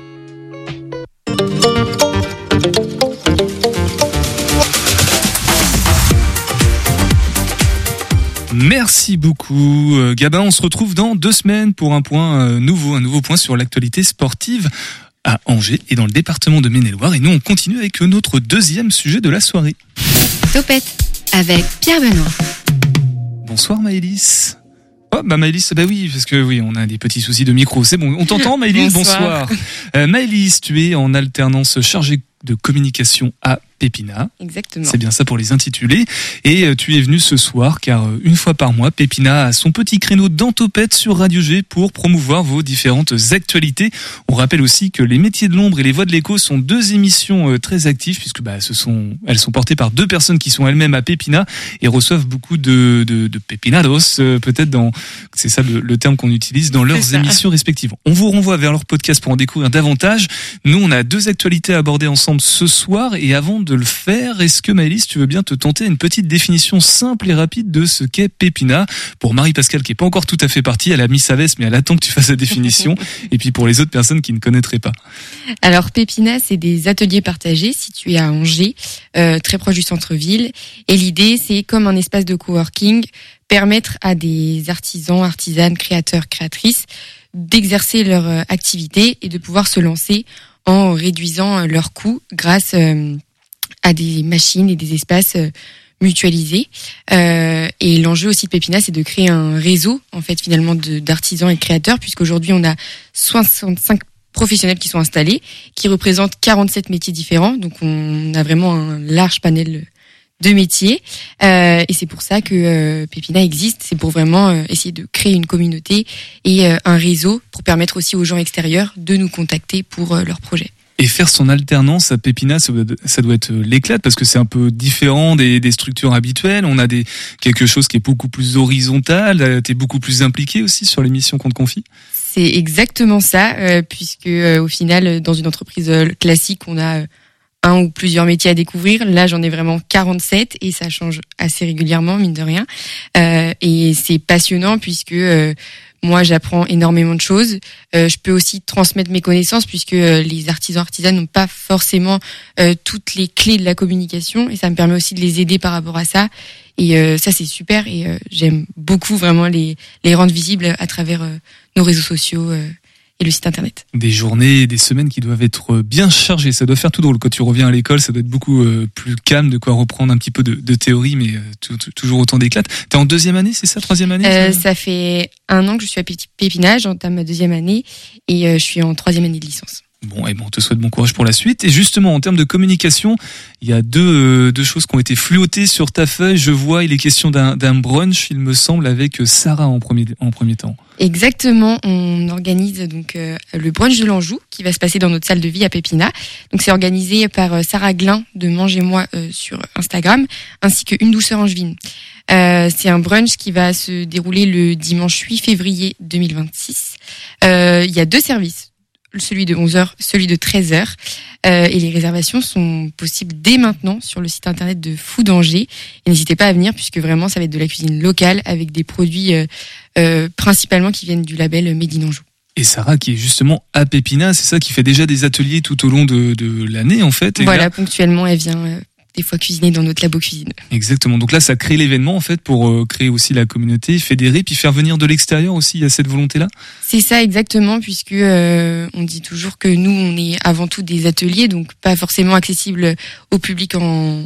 [SPEAKER 4] Merci beaucoup Gabin, on se retrouve dans deux semaines pour un point nouveau, un nouveau point sur l'actualité sportive à Angers et dans le département de Maine-et-Loire. Et nous on continue avec notre deuxième sujet de la soirée.
[SPEAKER 3] Topette avec Pierre Benoît.
[SPEAKER 4] Bonsoir Maëlys. Oh bah Maëlys, bah oui, parce que oui, on a des petits soucis de micro. C'est bon, on t'entend Maëlys, bonsoir. bonsoir. Euh, Maëlys, tu es en alternance chargée de communication à Pépina.
[SPEAKER 5] Exactement.
[SPEAKER 4] C'est bien ça pour les intituler. Et euh, tu es venu ce soir car euh, une fois par mois, Pépina a son petit créneau dans Topette sur Radio G pour promouvoir vos différentes actualités. On rappelle aussi que les métiers de l'ombre et les voix de l'écho sont deux émissions euh, très actives puisque bah, ce sont, elles sont portées par deux personnes qui sont elles-mêmes à Pépina et reçoivent beaucoup de, de, de pépinados, euh, peut-être dans, c'est ça le, le terme qu'on utilise, dans leurs émissions respectives. On vous renvoie vers leur podcast pour en découvrir davantage. Nous, on a deux actualités à aborder ensemble ce soir et avant de de le faire. Est-ce que Maëlys, tu veux bien te tenter une petite définition simple et rapide de ce qu'est Pépina? Pour Marie-Pascale qui est pas encore tout à fait partie, elle a mis sa veste mais elle attend que tu fasses la définition. Et puis pour les autres personnes qui ne connaîtraient pas.
[SPEAKER 11] Alors Pépina, c'est des ateliers partagés situés à Angers, euh, très proche du centre-ville. Et l'idée, c'est comme un espace de coworking, permettre à des artisans, artisanes, créateurs, créatrices d'exercer leur euh, activité et de pouvoir se lancer en réduisant leurs coûts grâce euh, à des machines et des espaces euh, mutualisés. Euh, et l'enjeu aussi de Pépina, c'est de créer un réseau en fait finalement de, d'artisans et de créateurs, puisqu'aujourd'hui on a soixante-cinq professionnels qui sont installés, qui représentent quarante-sept métiers différents. Donc on a vraiment un large panel de métiers. Euh, et c'est pour ça que euh, Pépina existe. C'est pour vraiment euh, essayer de créer une communauté et euh, un réseau pour permettre aussi aux gens extérieurs de nous contacter pour euh, leurs projets.
[SPEAKER 4] Et faire son alternance à Pépina, ça doit, ça doit être l'éclate parce que c'est un peu différent des, des structures habituelles. On a des, quelque chose qui est beaucoup plus horizontal. T'es beaucoup plus impliqué aussi sur les missions qu'on te confie.
[SPEAKER 11] C'est exactement ça, euh, puisque euh, au final, dans une entreprise euh, classique, on a euh, un ou plusieurs métiers à découvrir. Là, j'en ai vraiment quarante-sept et ça change assez régulièrement, mine de rien. Euh, et c'est passionnant puisque euh, moi, j'apprends énormément de choses. Euh, je peux aussi transmettre mes connaissances puisque euh, les artisans artisanes n'ont pas forcément euh, toutes les clés de la communication et ça me permet aussi de les aider par rapport à ça. Et euh, ça, c'est super et euh, j'aime beaucoup vraiment les, les rendre visibles à travers euh, nos réseaux sociaux euh, et le site internet.
[SPEAKER 4] Des journées, des semaines qui doivent être bien chargées. Ça doit faire tout drôle. Quand tu reviens à l'école, ça doit être beaucoup euh, plus calme, de quoi reprendre un petit peu de, de théorie, mais euh, t- t- toujours autant d'éclate. T'es en deuxième année, c'est ça, troisième année
[SPEAKER 11] euh, Ça fait un an que je suis à Pépina, j'entame ma deuxième année et euh, je suis en troisième année de licence.
[SPEAKER 4] Bon, et bon, on te souhaite bon courage pour la suite. Et justement, en termes de communication, il y a deux, euh, deux choses qui ont été fluotées sur ta feuille. Je vois, il est question d'un, d'un brunch, il me semble, avec Sarah en premier, en premier temps.
[SPEAKER 11] Exactement, on organise donc euh, le brunch de l'Anjou qui va se passer dans notre salle de vie à Pépina. Donc c'est organisé par euh, Sarah Glin de Mangez-moi euh, sur Instagram, ainsi que Une douceur angevine. Euh, c'est un brunch qui va se dérouler le dimanche huit février deux mille vingt-six. Euh, il y a deux services. Celui de onze heures, celui de treize heures. Euh, et les réservations sont possibles dès maintenant sur le site internet de Food Angers. Et n'hésitez pas à venir puisque vraiment ça va être de la cuisine locale avec des produits euh, euh, principalement qui viennent du label Made in Anjou.
[SPEAKER 4] Et Sarah qui est justement à Pépina, c'est ça qui fait déjà des ateliers tout au long de, de l'année en fait. Et
[SPEAKER 11] voilà,
[SPEAKER 4] là...
[SPEAKER 11] ponctuellement elle vient... Euh, des fois cuisiner dans notre labo cuisine.
[SPEAKER 4] Exactement. Donc là, ça crée l'événement en fait pour euh, créer aussi la communauté, fédérer, puis faire venir de l'extérieur aussi. Il y a cette volonté-là.
[SPEAKER 11] C'est ça exactement, puisque euh, on dit toujours que nous, on est avant tout des ateliers, donc pas forcément accessibles au public en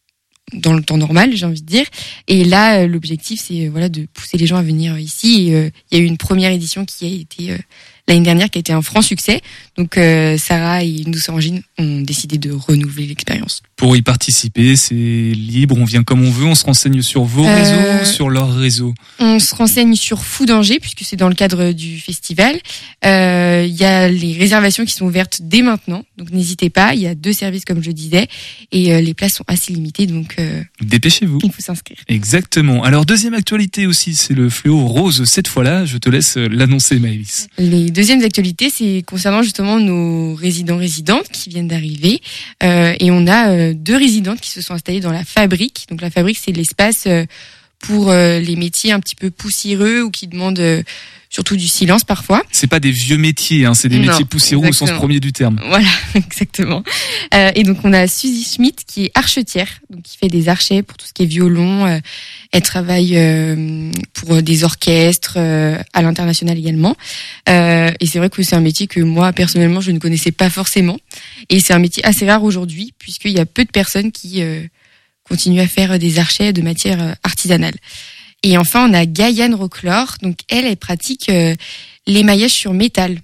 [SPEAKER 11] dans le temps normal, j'ai envie de dire. Et là, euh, l'objectif, c'est euh, voilà de pousser les gens à venir ici. Et, euh, il y a eu une première édition qui a été euh, l'année dernière, qui a été un franc succès. Donc euh, Sarah et Une douceur angevine ont décidé de renouveler l'expérience.
[SPEAKER 4] Pour y participer, c'est libre, on vient comme on veut, on se renseigne sur vos
[SPEAKER 11] euh,
[SPEAKER 4] réseaux, sur leurs réseaux.
[SPEAKER 11] On se renseigne sur Food Angers, puisque c'est dans le cadre du festival. Il euh, y a les réservations qui sont ouvertes dès maintenant, donc n'hésitez pas. Il y a deux services, comme je disais, et euh, les places sont assez limitées, donc euh,
[SPEAKER 4] dépêchez-vous.
[SPEAKER 11] Il faut s'inscrire.
[SPEAKER 4] Exactement. Alors, deuxième actualité aussi, c'est le fléau rose. Cette fois-là, je te laisse l'annoncer, Maëlys.
[SPEAKER 11] Les deuxièmes actualités, c'est concernant justement nos résidents résidentes qui viennent d'arriver, euh, et on a euh, deux résidentes qui se sont installées dans la fabrique. Donc la fabrique, c'est l'espace euh, pour euh, les métiers un petit peu poussiéreux ou qui demandent euh, surtout du silence parfois.
[SPEAKER 4] C'est pas des vieux métiers, hein, c'est des
[SPEAKER 11] non,
[SPEAKER 4] métiers poussiéreux exactement. Au sens premier du terme.
[SPEAKER 11] Voilà, exactement. Euh, et donc on a Suzy Schmidt qui est archetière, donc qui fait des archets pour tout ce qui est violon. Euh, elle travaille euh, pour des orchestres euh, à l'international également. Euh, et c'est vrai que c'est un métier que moi personnellement je ne connaissais pas forcément. Et c'est un métier assez rare aujourd'hui puisqu'il y a peu de personnes qui euh, continuent à faire des archets de matière artisanale. Et enfin, on a Gaïane Roclore. Donc, elle, elle pratique euh, l'émaillage sur métal.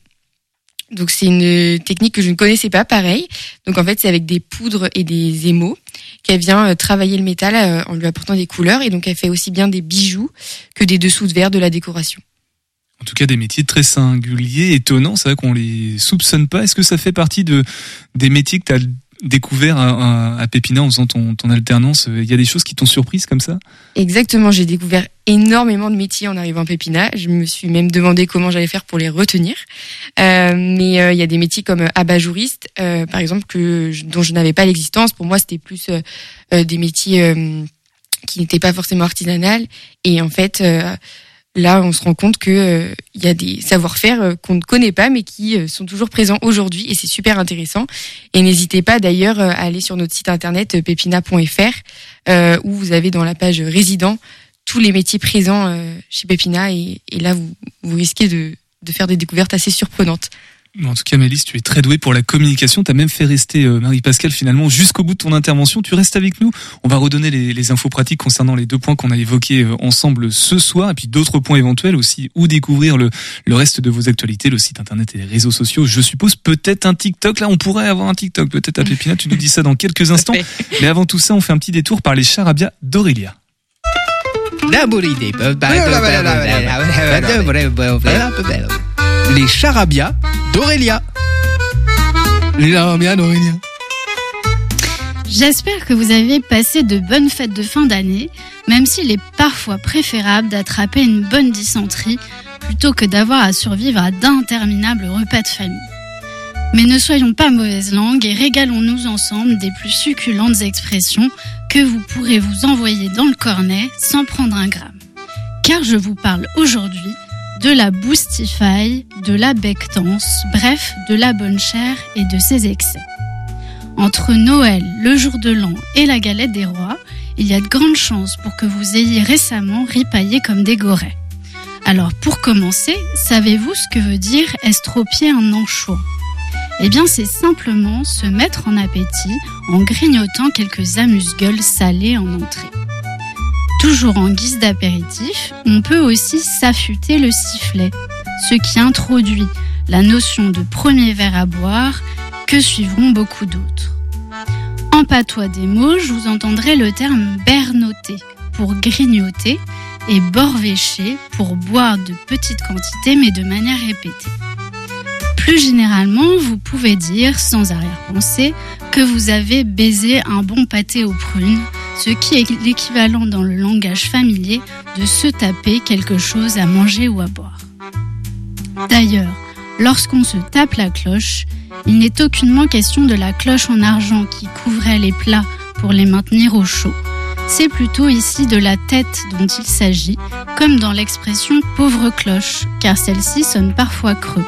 [SPEAKER 11] Donc, c'est une technique que je ne connaissais pas, pareil. Donc, en fait, c'est avec des poudres et des émaux qu'elle vient euh, travailler le métal euh, en lui apportant des couleurs. Et donc, elle fait aussi bien des bijoux que des dessous de verre, de la décoration.
[SPEAKER 4] En tout cas, des métiers très singuliers, étonnants. C'est vrai qu'on les soupçonne pas. Est-ce que ça fait partie de des métiers que tu as découvert à, à, à Pépina en faisant ton, ton alternance. Il y a des choses qui t'ont surprise comme ça?
[SPEAKER 11] Exactement, j'ai découvert énormément de métiers en arrivant à Pépina. Je me suis même demandé comment j'allais faire pour les retenir. Euh, mais euh, il y a des métiers comme abat-jouriste, euh, par exemple, que je, dont je n'avais pas l'existence. Pour moi, c'était plus euh, euh, des métiers euh, qui n'étaient pas forcément artisanales. Et en fait, euh, là, on se rend compte que euh, il y a des savoir-faire euh, qu'on ne connaît pas, mais qui euh, sont toujours présents aujourd'hui. Et c'est super intéressant. Et n'hésitez pas d'ailleurs euh, à aller sur notre site internet euh, pépina point f r, euh, où vous avez dans la page résident tous les métiers présents euh, chez Pépina. Et, et là, vous, vous risquez de, de faire des découvertes assez surprenantes.
[SPEAKER 4] En tout cas, Mélisse, tu es très douée pour la communication. Tu as même fait rester euh, Marie-Pascale finalement jusqu'au bout de ton intervention. Tu restes avec nous. On va redonner les, les infos pratiques concernant les deux points qu'on a évoqués euh, ensemble ce soir, et puis d'autres points éventuels aussi, où découvrir le, le reste de vos actualités, le site internet et les réseaux sociaux. Je suppose peut-être un TikTok. Là, on pourrait avoir un TikTok peut-être à Pépina. Tu nous dis ça dans quelques instants. Mais avant tout ça, on fait un petit détour par les charabia d'Aurélia.
[SPEAKER 12] Les charabia d'Aurélia. Les charabia d'Aurélia.
[SPEAKER 13] J'espère que vous avez passé de bonnes fêtes de fin d'année, même s'il est parfois préférable d'attraper une bonne dysenterie plutôt que d'avoir à survivre à d'interminables repas de famille. Mais ne soyons pas mauvaise langue et régalons-nous ensemble des plus succulentes expressions que vous pourrez vous envoyer dans le cornet sans prendre un gramme. Car je vous parle aujourd'hui de la boostify, de la bectance, bref, de la bonne chère et de ses excès. Entre Noël, le jour de l'an et la galette des rois, il y a de grandes chances pour que vous ayez récemment ripaillé comme des gorets. Alors pour commencer, savez-vous ce que veut dire estropier un anchois ? Eh bien c'est simplement se mettre en appétit en grignotant quelques amuse-gueules salées en entrée. Toujours en guise d'apéritif, on peut aussi s'affûter le sifflet, ce qui introduit la notion de premier verre à boire que suivront beaucoup d'autres. En patois des mots, je vous entendrai le terme bernoter pour grignoter et borvécher pour boire de petites quantités mais de manière répétée. Plus généralement, vous pouvez dire sans arrière-pensée que vous avez baisé un bon pâté aux prunes, ce qui est l'équivalent dans le langage familier de se taper quelque chose à manger ou à boire. D'ailleurs, lorsqu'on se tape la cloche, il n'est aucunement question de la cloche en argent qui couvrait les plats pour les maintenir au chaud. C'est plutôt ici de la tête dont il s'agit, comme dans l'expression « pauvre cloche », car celle-ci sonne parfois creux.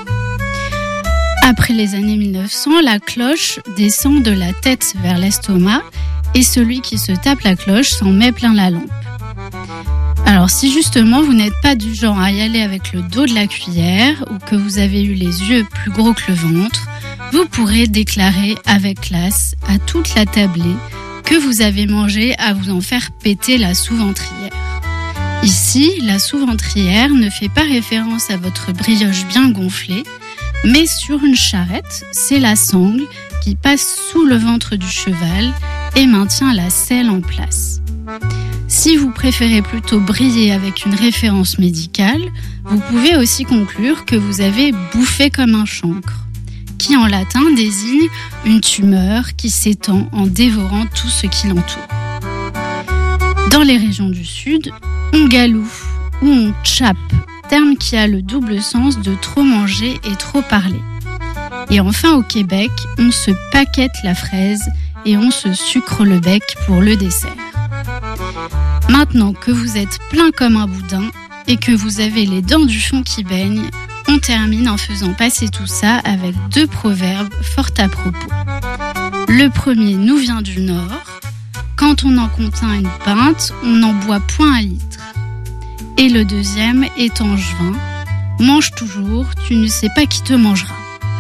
[SPEAKER 13] Après les années mille neuf cents, la cloche descend de la tête vers l'estomac et celui qui se tape la cloche s'en met plein la lampe. Alors si justement vous n'êtes pas du genre à y aller avec le dos de la cuillère ou que vous avez eu les yeux plus gros que le ventre, vous pourrez déclarer avec classe à toute la tablée que vous avez mangé à vous en faire péter la sous-ventrière. Ici, la sous-ventrière ne fait pas référence à votre brioche bien gonflée, mais sur une charrette, c'est la sangle qui passe sous le ventre du cheval et maintient la selle en place. Si vous préférez plutôt briller avec une référence médicale, vous pouvez aussi conclure que vous avez bouffé comme un chancre, qui en latin désigne une tumeur qui s'étend en dévorant tout ce qui l'entoure. Dans les régions du Sud, on galouffe ou on tchappe, terme qui a le double sens de trop manger et trop parler. Et enfin au Québec, on se paquette la fraise et on se sucre le bec pour le dessert. Maintenant que vous êtes plein comme un boudin et que vous avez les dents du fond qui baignent, on termine en faisant passer tout ça avec deux proverbes fort à propos. Le premier nous vient du Nord. Quand on en contient une pinte, on n'en boit point un litre. Et le deuxième est angevin. Mange toujours, tu ne sais pas qui te mangera.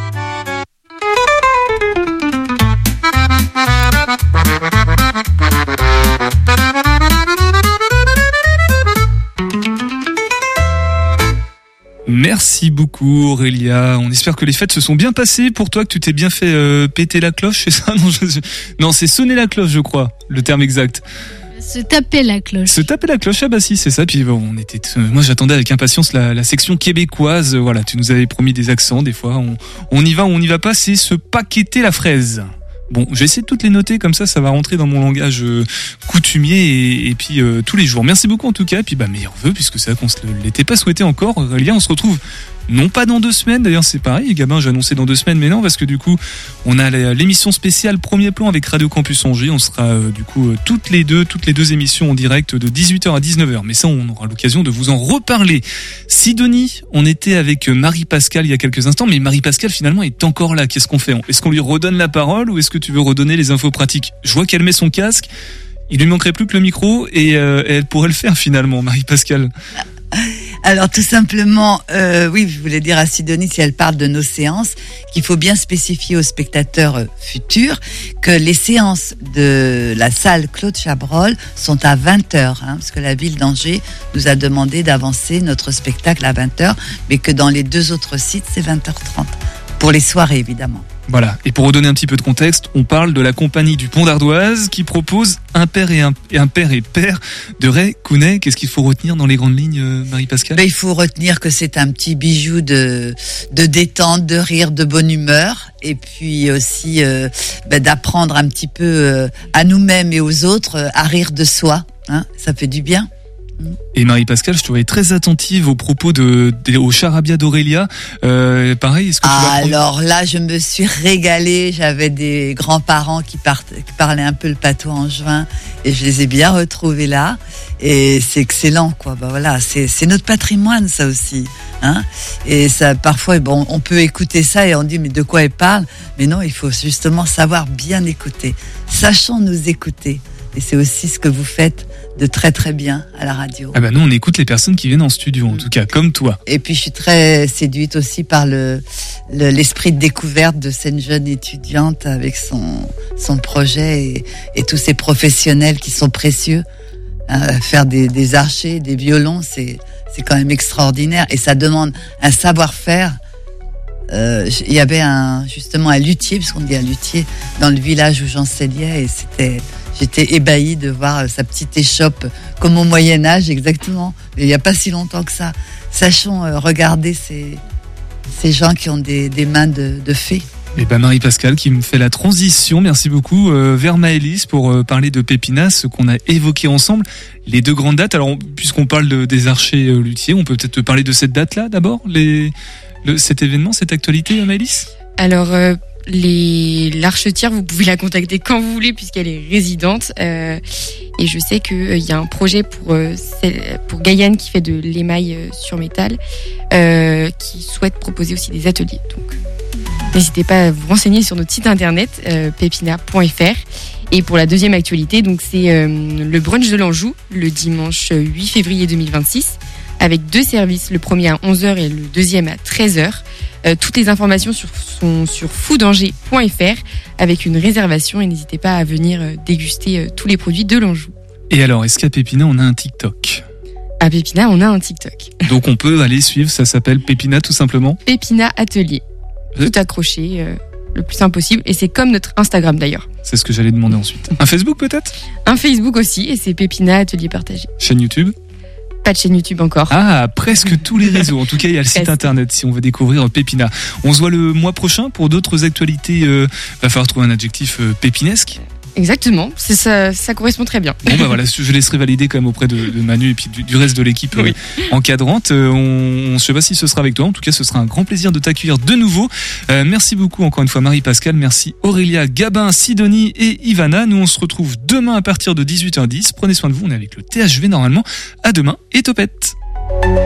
[SPEAKER 4] Merci beaucoup Aurélia, on espère que les fêtes se sont bien passées pour toi, que tu t'es bien fait euh, péter la cloche, c'est ça? Non, je... non, c'est sonner la cloche je crois, le terme exact.
[SPEAKER 13] Se taper la cloche.
[SPEAKER 4] Se taper la cloche, ah bah si, c'est ça. Puis bon, on était, moi j'attendais avec impatience la, la section québécoise. Voilà, tu nous avais promis des accents, des fois on, on y va ou on n'y va pas, c'est se paqueter la fraise. Bon, je vais essayer de toutes les noter, comme ça, ça va rentrer dans mon langage euh, coutumier et, et puis euh, tous les jours. Merci beaucoup en tout cas, et puis bah meilleurs vœux, puisque c'est vrai qu'on se l'était pas souhaité encore. Aurélia, on se retrouve non pas dans deux semaines, d'ailleurs c'est pareil, Gabin j'ai annoncé dans deux semaines, mais non, parce que du coup on a l'émission spéciale Premier Plan avec Radio Campus Angers, on sera euh, du coup euh, toutes les deux, toutes les deux émissions en direct de dix-huit heures à dix-neuf heures, mais ça on aura l'occasion de vous en reparler. Sidonie, on était avec Marie-Pascale il y a quelques instants, mais Marie-Pascale finalement est encore là, qu'est-ce qu'on fait? Est-ce qu'on lui redonne la parole ou est-ce que tu veux redonner les infos pratiques? Je vois qu'elle met son casque, il lui manquerait plus que le micro et euh, elle pourrait le faire finalement, Marie-Pascale.
[SPEAKER 8] Alors tout simplement, euh, oui, je voulais dire à Sidonie, si elle parle de nos séances, qu'il faut bien spécifier aux spectateurs euh, futurs que les séances de la salle Claude Chabrol sont à vingt heures, hein, parce que la ville d'Angers nous a demandé d'avancer notre spectacle à vingt heures, mais que dans les deux autres sites, c'est vingt heures trente, pour les soirées évidemment.
[SPEAKER 4] Voilà, et pour redonner un petit peu de contexte, on parle de la compagnie du Pont d'Ardoise qui propose un père et un, et un père et père de Ray Kounet. Qu'est-ce qu'il faut retenir dans les grandes lignes, Marie-Pascale?
[SPEAKER 8] Ben, il faut retenir que c'est un petit bijou de, de détente, de rire, de bonne humeur, et puis aussi euh, ben, d'apprendre un petit peu euh, à nous-mêmes et aux autres euh, à rire de soi. Hein, ça fait du bien.
[SPEAKER 4] Et Marie-Pascale, je te voyais très attentive aux propos de, de au charabia d'Aurélia. Euh, pareil, est-ce que tu
[SPEAKER 8] ah,
[SPEAKER 4] vas prendre...
[SPEAKER 8] Alors là, je me suis régalée. J'avais des grands-parents qui, partent, qui parlaient un peu le patois angevin et je les ai bien retrouvés là. Et c'est excellent, quoi. Bah voilà, c'est, c'est notre patrimoine, ça aussi. Hein, et ça, parfois, bon, on peut écouter ça et on dit mais de quoi elle parle? Mais non, il faut justement savoir bien écouter. Sachons nous écouter. Et c'est aussi ce que vous faites de très très bien à la radio.
[SPEAKER 4] Ah bah nous on écoute les personnes qui viennent en studio, en tout cas, comme toi.
[SPEAKER 8] Et puis je suis très séduite aussi par le, le l'esprit de découverte de cette jeune étudiante avec son son projet et, et tous ces professionnels qui sont précieux. Euh, faire des, des archers, des violons, c'est c'est quand même extraordinaire et ça demande un savoir-faire. Euh, il y avait un justement un luthier, puisqu'on dit un luthier, dans le village où j'enseignais et c'était j'étais ébahie de voir sa petite échoppe comme au Moyen-Âge, exactement. Mais il n'y a pas si longtemps que ça. Sachons euh, regarder ces, ces gens qui ont des, des mains de, de fées.
[SPEAKER 4] Et ben Marie-Pascale qui me fait la transition, merci beaucoup, euh, vers Maëlys pour euh, parler de Pépina, ce qu'on a évoqué ensemble, les deux grandes dates. Alors, puisqu'on parle de, des archers euh, luthiers, on peut peut-être te parler de cette date-là d'abord, les, le, cet événement, cette actualité, Maëlys?
[SPEAKER 11] Alors, euh, les l'archetière, vous pouvez la contacter quand vous voulez puisqu'elle est résidente. Euh, et je sais qu'il euh, y a un projet pour euh, pour Gaïane qui fait de l'émail euh, sur métal, euh, qui souhaite proposer aussi des ateliers. Donc, n'hésitez pas à vous renseigner sur notre site internet euh, pépina point f r. Et pour la deuxième actualité, donc c'est euh, le brunch de l'Anjou le dimanche huit février deux mille vingt-six avec deux services, le premier à onze heures et le deuxième à treize heures. Euh, toutes les informations sur, sont sur foodangers point f r avec une réservation et n'hésitez pas à venir euh, déguster euh, tous les produits de l'Anjou.
[SPEAKER 4] Et alors, est-ce qu'à Pépina, on a un TikTok?
[SPEAKER 11] À Pépina, on a un TikTok.
[SPEAKER 4] Donc on peut aller suivre, ça s'appelle Pépina tout simplement?
[SPEAKER 11] Pépina Atelier. Tout accroché, euh, le plus simple possible. Et c'est comme notre Instagram d'ailleurs.
[SPEAKER 4] C'est ce que j'allais demander ensuite. Un Facebook peut-être?
[SPEAKER 11] Un Facebook aussi, et c'est Pépina Atelier Partagé.
[SPEAKER 4] Chaîne YouTube?
[SPEAKER 11] Pas de chaîne YouTube encore.
[SPEAKER 4] Ah, presque tous les réseaux. En tout cas, il y a le site internet si on veut découvrir Pépina. On se voit le mois prochain pour d'autres actualités. Euh, va falloir trouver un adjectif euh, pépinesque.
[SPEAKER 11] Exactement, c'est ça, ça correspond très bien.
[SPEAKER 4] Bon bah voilà, je laisserai valider quand même auprès de, de Manu et puis du, du reste de l'équipe
[SPEAKER 11] oui.
[SPEAKER 4] euh, encadrante. Euh, on ne sait pas si ce sera avec toi, en tout cas ce sera un grand plaisir de t'accueillir de nouveau. Euh, merci beaucoup encore une fois Marie-Pascale, merci Aurélia, Gabin, Sidonie et Ivana. Nous on se retrouve demain à partir de dix-huit heures dix. Prenez soin de vous, on est avec le T H V normalement. À demain et topette.